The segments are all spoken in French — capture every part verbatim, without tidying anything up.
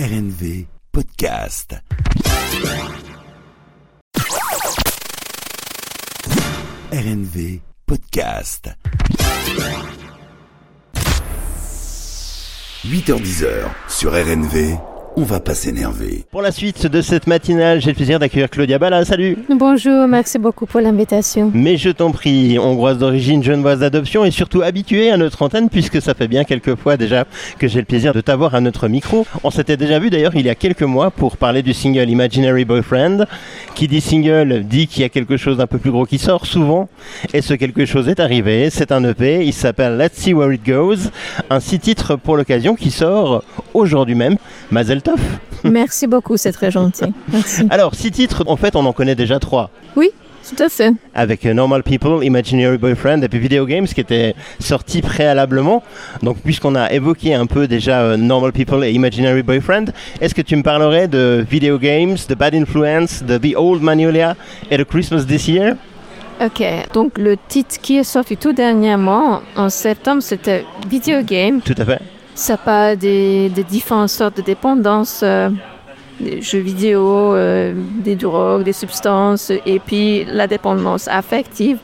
R N V Podcast. R N V Podcast. huit heures dix sur R N V. On va pas s'énerver. Pour la suite de cette matinale, j'ai le plaisir d'accueillir Claudia Bala. Salut. Bonjour, merci beaucoup pour l'invitation. Mais je t'en prie, hongroise d'origine, genevoise d'adoption et surtout habituée à notre antenne puisque ça fait bien quelques fois déjà que j'ai le plaisir de t'avoir à notre micro. On s'était déjà vu d'ailleurs il y a quelques mois pour parler du single Imaginary Boyfriend. Qui dit single dit qu'il y a quelque chose d'un peu plus gros qui sort souvent. Et ce quelque chose est arrivé, c'est un E P, il s'appelle Let's See Where It Goes. Un six titres pour l'occasion qui sort aujourd'hui même. Mazel tov. Merci beaucoup, c'est très gentil. Merci. Alors, six titres, en fait, on en connaît déjà trois. Oui, tout à fait. Avec Normal People, Imaginary Boyfriend et puis Video Games qui était sorti préalablement. Donc, puisqu'on a évoqué un peu déjà Normal People et Imaginary Boyfriend, est-ce que tu me parlerais de Video Games, de Bad Influence, de The Old Magnolia et de Christmas This Year? Ok, donc le titre qui est sorti tout dernièrement, en septembre, c'était Video Game. Tout à fait. Ça parle des, des différentes sortes de dépendances, euh, des jeux vidéo, euh, des drogues, des substances, et puis la dépendance affective.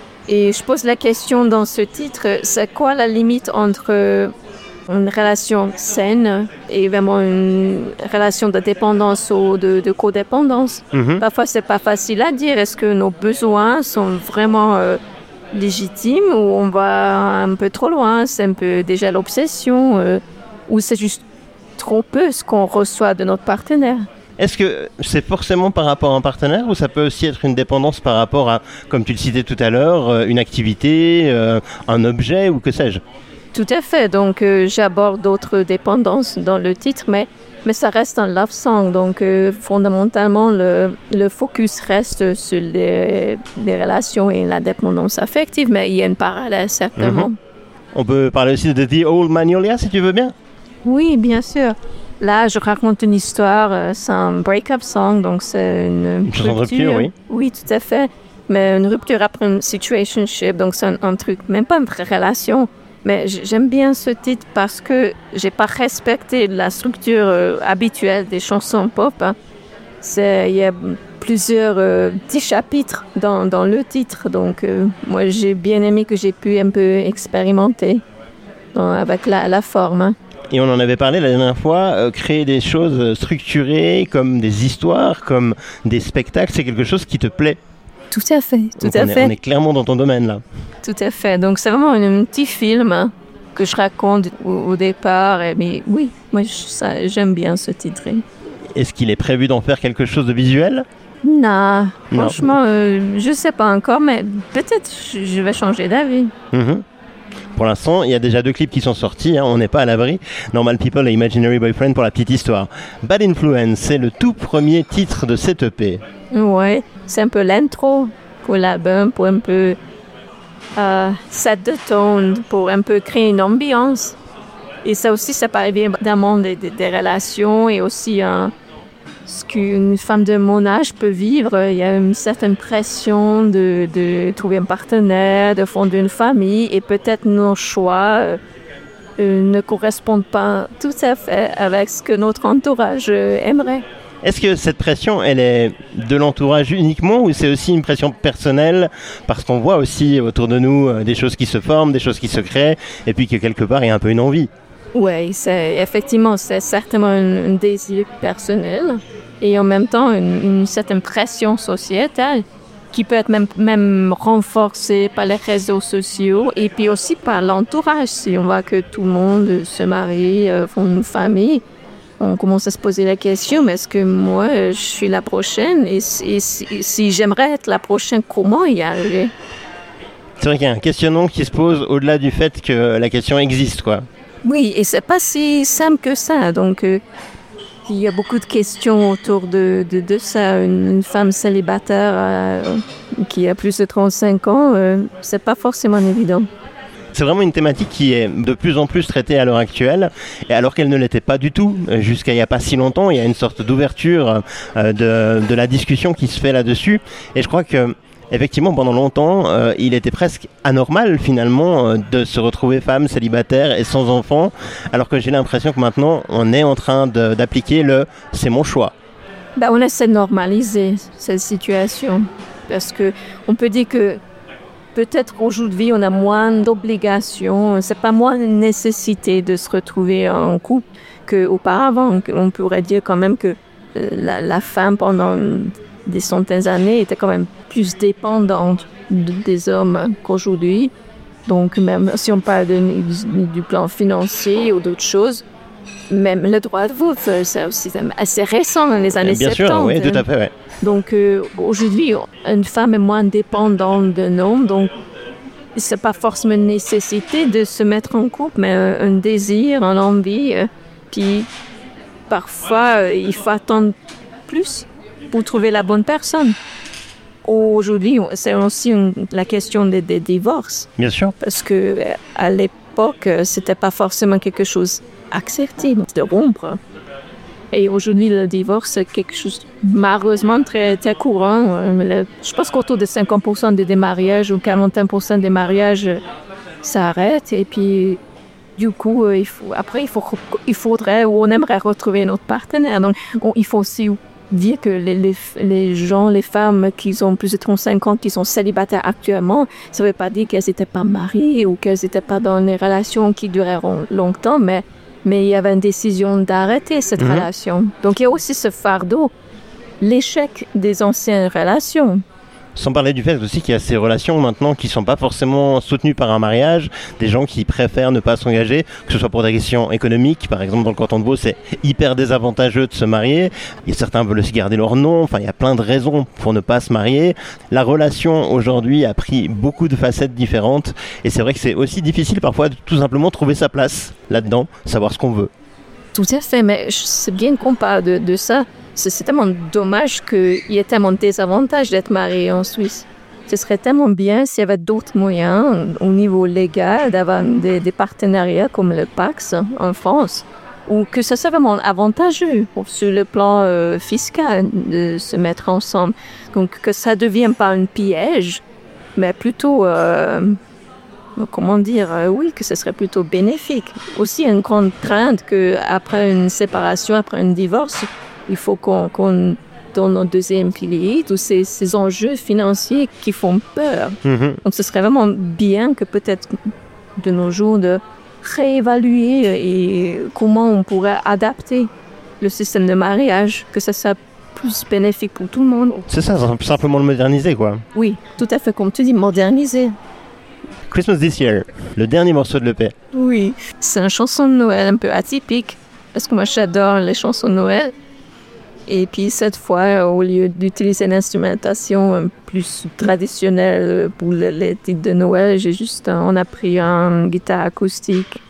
Et je pose la question dans ce titre, c'est quoi la limite entre une relation saine et vraiment une relation de dépendance ou de, de codépendance? Mm-hmm. Parfois, c'est pas facile à dire. Est-ce que nos besoins sont vraiment... Euh, légitime ou on va un peu trop loin, c'est un peu déjà l'obsession euh, ou c'est juste trop peu ce qu'on reçoit de notre partenaire. Est-ce que c'est forcément par rapport à un partenaire ou ça peut aussi être une dépendance par rapport à, comme tu le citais tout à l'heure, une activité, euh, un objet ou que sais-je? Tout à fait, donc euh, j'aborde d'autres dépendances dans le titre, mais Mais ça reste un love song, donc euh, fondamentalement, le, le focus reste sur les, les relations et la dépendance affective, mais il y a une parallèle, certainement. Mm-hmm. On peut parler aussi de The Old Magnolia, si tu veux bien? Oui, bien sûr. Là, je raconte une histoire, euh, c'est un break-up song, donc c'est une, une chanson de rupture, oui. Oui, tout à fait, mais une rupture après une situationship, donc c'est un, un truc, même pas une vraie relation. Mais j'aime bien ce titre parce que j'ai pas respecté la structure euh, habituelle des chansons pop. Hein. C'est, il y a plusieurs euh, petits chapitres dans, dans le titre, donc euh, moi j'ai bien aimé que j'ai pu un peu expérimenter dans, avec la, la forme. Hein. Et on en avait parlé la dernière fois, euh, créer des choses structurées comme des histoires, comme des spectacles, c'est quelque chose qui te plaît? Tout à fait, tout Donc à on fait. Est, on est clairement dans ton domaine là. Tout à fait. Donc c'est vraiment un, un petit film hein, que je raconte au, au départ. Et, mais oui, moi je, ça, j'aime bien ce titre. Est-ce qu'il est prévu d'en faire quelque chose de visuel? Non, non. Franchement, euh, je sais pas encore, mais peut-être je, je vais changer d'avis. Mm-hmm. Pour l'instant, il y a déjà deux clips qui sont sortis, hein, on n'est pas à l'abri. Normal People et Imaginary Boyfriend pour la petite histoire. Bad Influence, c'est le tout premier titre de cette E P. Ouais, c'est un peu l'intro pour l'album, pour un peu euh, set the tone, pour un peu créer une ambiance. Et ça aussi, ça parle évidemment des, des, des relations et aussi hein, ce qu'une femme de mon âge peut vivre. Il y a une certaine pression de, de trouver un partenaire, de fonder une famille et peut-être nos choix euh, euh, ne correspondent pas tout à fait avec ce que notre entourage euh, aimerait. Est-ce que cette pression, elle est de l'entourage uniquement ou c'est aussi une pression personnelle parce qu'on voit aussi autour de nous des choses qui se forment, des choses qui se créent et puis que quelque part il y a un peu une envie? Oui, c'est, effectivement, c'est certainement un, un désir personnel et en même temps une, une certaine pression sociétale qui peut être même, même renforcée par les réseaux sociaux et puis aussi par l'entourage. Si on voit que tout le monde se marie, euh, font une famille, on commence à se poser la question, mais est-ce que moi, je suis la prochaine? Et si, si, si j'aimerais être la prochaine, comment y arriver? C'est vrai qu'il y a un questionnement qui se pose au-delà du fait que la question existe, quoi. Oui, et c'est pas si simple que ça. Donc, euh, il y a beaucoup de questions autour de, de, de ça. Une, une femme célibataire euh, qui a plus de trente-cinq ans, euh, c'est pas forcément évident. C'est vraiment une thématique qui est de plus en plus traitée à l'heure actuelle, et alors qu'elle ne l'était pas du tout jusqu'à il n'y a pas si longtemps. Il y a une sorte d'ouverture euh, de, de la discussion qui se fait là-dessus, et je crois que Effectivement, pendant longtemps, euh, il était presque anormal finalement euh, de se retrouver femme, célibataire et sans enfant, alors que j'ai l'impression que maintenant, on est en train de, d'appliquer le « c'est mon choix ». Ben, on essaie de normaliser cette situation, parce qu'on peut dire que peut-être aujourd'hui, on a moins d'obligations, c'est pas moins une nécessité de se retrouver en couple qu'auparavant. On pourrait dire quand même que la, la femme, pendant des centaines d'années, était quand même plus dépendante de, des hommes qu'aujourd'hui. Donc, même si on parle de, du, du plan financier ou d'autres choses, même le droit de vote, c'est aussi assez récent dans les années Bien soixante-dix. sûr, oui, tout à fait, ouais. Donc, euh, aujourd'hui, une femme est moins dépendante d'un homme, donc c'est pas forcément une nécessité de se mettre en couple, mais un, un désir, une envie. Euh, puis, parfois, euh, il faut attendre plus pour trouver la bonne personne. Aujourd'hui, c'est aussi une, la question des, des divorces. Bien sûr. Parce que à l'époque, c'était pas forcément quelque chose accepté de rompre. Et aujourd'hui, le divorce, c'est quelque chose malheureusement très, très courant. Je pense qu'autour de cinquante pour cent des mariages ou quarante pour cent des mariages s'arrêtent. Et puis, du coup, il faut, après, il, faut, il faudrait ou on aimerait retrouver notre partenaire. Donc, on, il faut aussi dire que les, les, les gens, les femmes qui ont plus de trente-cinq ans, qui sont célibataires actuellement, ça ne veut pas dire qu'elles n'étaient pas mariées ou qu'elles n'étaient pas dans des relations qui dureront longtemps, mais Mais il y avait une décision d'arrêter cette mmh. relation. Donc, il y a aussi ce fardeau, l'échec des anciennes relations. Sans parler du fait aussi qu'il y a ces relations maintenant qui ne sont pas forcément soutenues par un mariage, des gens qui préfèrent ne pas s'engager, que ce soit pour des questions économiques. Par exemple, dans le canton de Vaud, c'est hyper désavantageux de se marier. Et certains veulent aussi garder leur nom. Enfin, il y a plein de raisons pour ne pas se marier. La relation, aujourd'hui, a pris beaucoup de facettes différentes. Et c'est vrai que c'est aussi difficile parfois de tout simplement trouver sa place là-dedans, savoir ce qu'on veut. Tout à fait, mais c'est bien qu'on parle de, de ça. C'est, c'est tellement dommage qu'il y ait tellement de désavantages d'être marié en Suisse. Ce serait tellement bien s'il y avait d'autres moyens au niveau légal d'avoir des, des partenariats comme le Pacs en France, ou que ça soit vraiment avantageux sur le plan euh, fiscal de se mettre ensemble. Donc que ça ne devienne pas un piège, mais plutôt... Euh, Comment dire, euh, oui, que ce serait plutôt bénéfique. Aussi, une grande crainte qu'après une séparation, après un divorce, il faut qu'on, qu'on donne un deuxième pilier, tous ces, ces enjeux financiers qui font peur. Mm-hmm. Donc, ce serait vraiment bien que peut-être de nos jours, de réévaluer et comment on pourrait adapter le système de mariage, que ça soit plus bénéfique pour tout le monde. C'est ça, simplement le moderniser, quoi. Oui, tout à fait, comme tu dis, moderniser. Christmas This Year, le dernier morceau de l'E P. Oui, c'est une chanson de Noël un peu atypique, parce que moi j'adore les chansons de Noël. Et puis cette fois, au lieu d'utiliser une instrumentation plus traditionnelle pour les titres de Noël, j'ai juste, on a pris une guitare acoustique.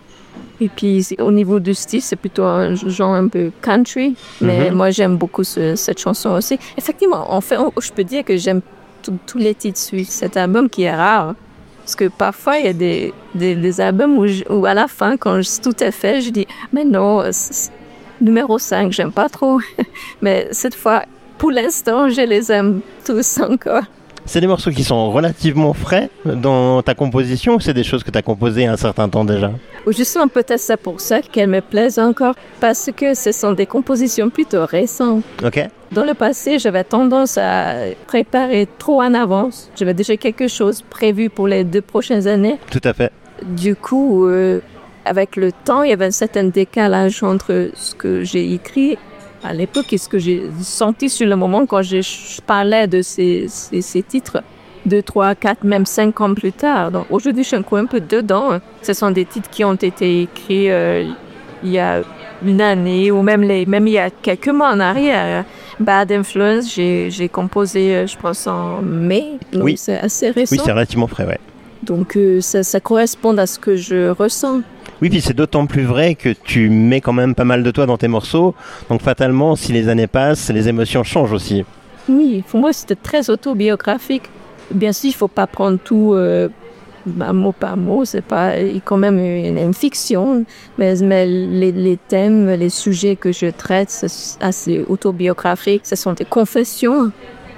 Et puis au niveau du style, c'est plutôt un genre un peu country, mais mm-hmm. moi j'aime beaucoup ce, cette chanson aussi. Effectivement, en fait, on, je peux dire que j'aime tous les titres suisses. Cet album qui est rare. Parce que parfois, il y a des, des, des albums où, je, où à la fin, quand je, tout est fait, je dis « Mais non, numéro cinq, j'aime pas trop. » Mais cette fois, pour l'instant, je les aime tous encore. C'est des morceaux qui sont relativement frais dans ta composition ou c'est des choses que tu as composées un certain temps déjà? Justement, peut-être c'est pour ça qu'elles me plaisent encore, parce que ce sont des compositions plutôt récentes. Ok. Dans le passé, j'avais tendance à préparer trop en avance. J'avais déjà quelque chose prévu pour les deux prochaines années. Tout à fait. Du coup, euh, avec le temps, il y avait un certain décalage entre ce que j'ai écrit à l'époque et ce que j'ai senti sur le moment quand je parlais de ces, ces, ces titres deux, trois, quatre, même cinq ans plus tard. Donc aujourd'hui, je suis encore un peu dedans. Ce sont des titres qui ont été écrits euh, il y a une année ou même, les, même il y a quelques mois en arrière. Bad Influence, j'ai, j'ai composé, je pense, en mai. Donc oui. C'est assez récent. Oui, c'est relativement frais, ouais. Donc euh, ça, ça correspond à ce que je ressens. Oui, puis c'est d'autant plus vrai que tu mets quand même pas mal de toi dans tes morceaux. Donc fatalement, si les années passent, les émotions changent aussi. Oui, pour moi, c'était très autobiographique. Bien sûr, il ne faut pas prendre tout euh, mot par mot. C'est pas quand même une, une fiction. Mais, mais les, les thèmes, les sujets que je traite, c'est assez autobiographique. Ce sont des confessions.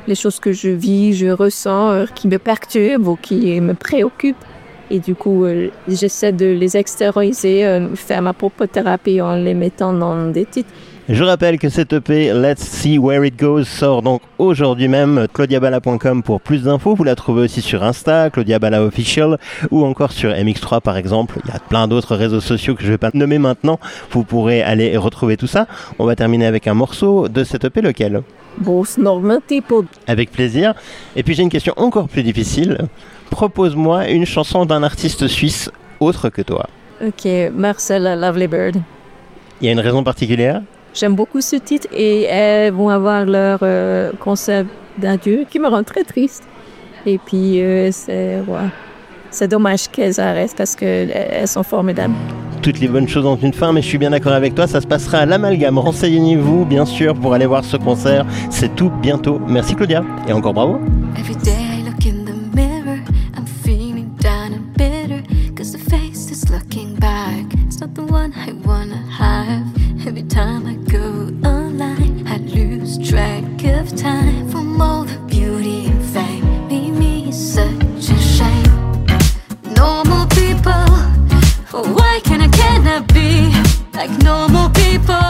les choses que je vis, je ressens, euh, qui me perturbent ou qui me préoccupent. Et du coup, euh, j'essaie de les extérioriser, euh, faire ma propre thérapie en les mettant dans des titres. Je rappelle que cette E P Let's See Where It Goes sort donc aujourd'hui même. claudia balla point com pour plus d'infos. Vous la trouvez aussi sur Insta, Claudia Balla Official, ou encore sur M X trois par exemple. Il y a plein d'autres réseaux sociaux que je ne vais pas nommer maintenant. Vous pourrez aller retrouver tout ça. On va terminer avec un morceau de cette E P, lequel ? Both normal people. Avec plaisir. Et puis j'ai une question encore plus difficile. Propose-moi une chanson d'un artiste suisse autre que toi. Ok, Marcella Lovely Bird. Il y a une raison particulière ? J'aime beaucoup ce titre et elles vont avoir leur euh, concert d'adieu qui me rend très triste. Et puis, euh, c'est, ouais, c'est dommage qu'elles arrêtent parce qu'elles sont formidables. Toutes les bonnes choses ont une fin, mais je suis bien d'accord avec toi, ça se passera à l'Amalgame. Renseignez-vous, bien sûr, pour aller voir ce concert. C'est tout bientôt. Merci Claudia, et encore bravo. Every day I look in the mirror, I'm feeling down and bitter, cause the face is looking back. It's not the one I wanna have. Every time I go online, I lose track of time. From all the beauty and fame, made me such a shame. Normal people, why can I cannot be like normal people?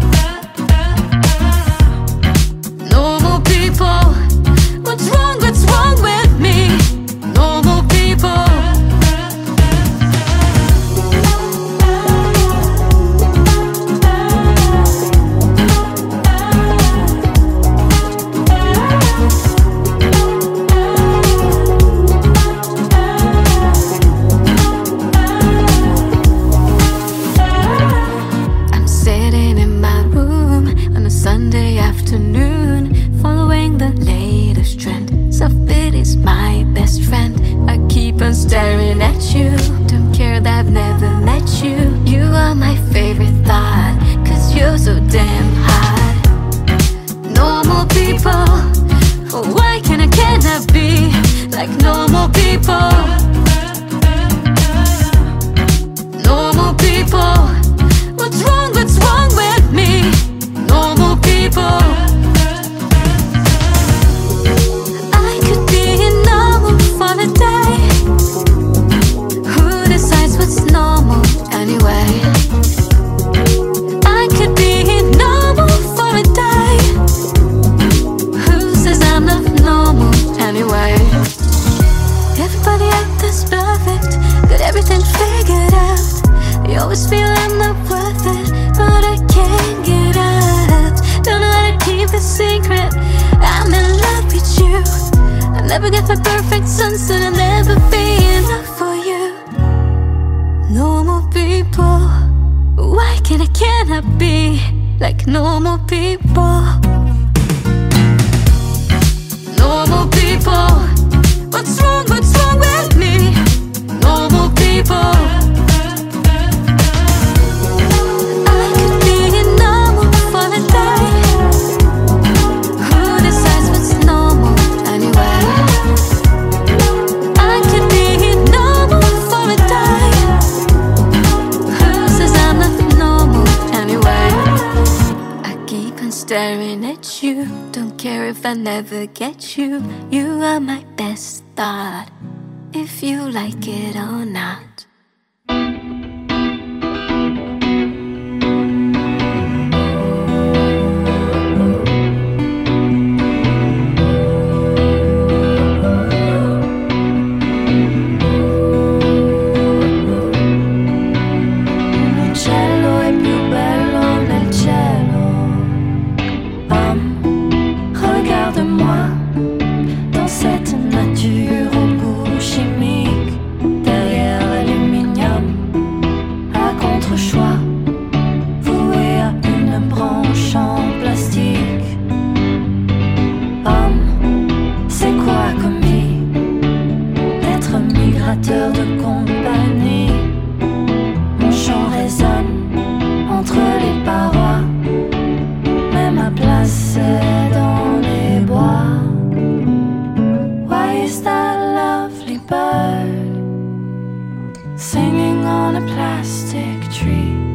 Normal people, what's wrong, what's wrong with me? Normal people. Sunday afternoon, following the latest trend. Self-pity's my best friend. I keep on staring at you. Don't care that I've never met you. You are my favorite thought, cause you're so damn hot. Normal people, why can I cannot be like normal people? Normal people, what's wrong, what's wrong with me? Normal people. I could be normal for a day. Who decides what's normal anyway? I could be normal for a day. Who says I'm not normal anyway? Everybody out there's perfect, got everything figured out. You always feel I'm not worth it, but I can't get out. Don't know how to keep a secret. I'm in love with you. I'll never get my perfect sunset. I'll never be enough for you. Normal people, why can I cannot be like normal people? Normal people, what's wrong, what's wrong with me? Normal people. Staring at you, don't care if I never get you. You are my best thought, if you like it or not. De compagnie, mon chant résonne entre les parois, mais ma place c'est dans les bois. Why is that lovely bird singing on a plastic tree?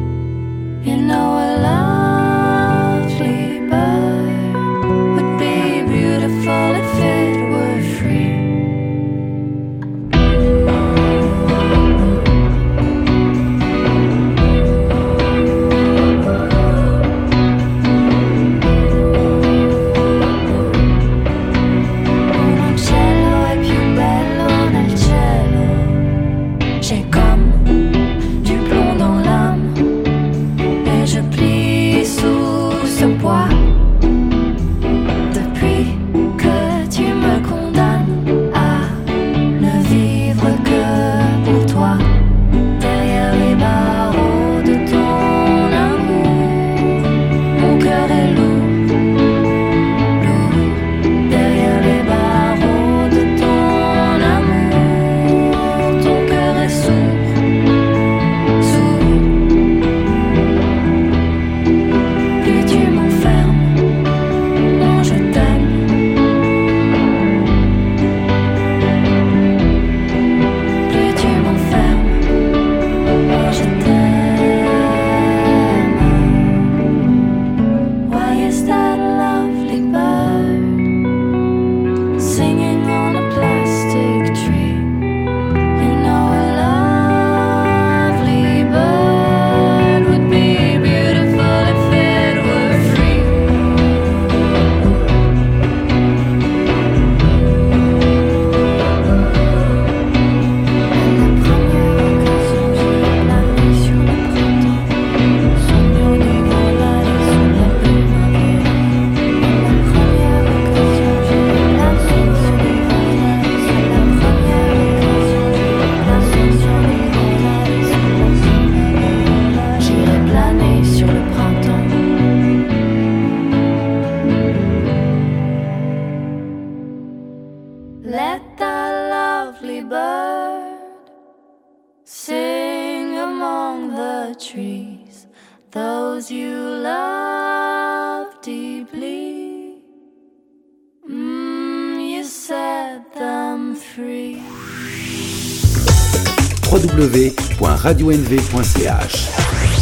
those you love deeply. Mm, you set them free. w w w point radio n v point c h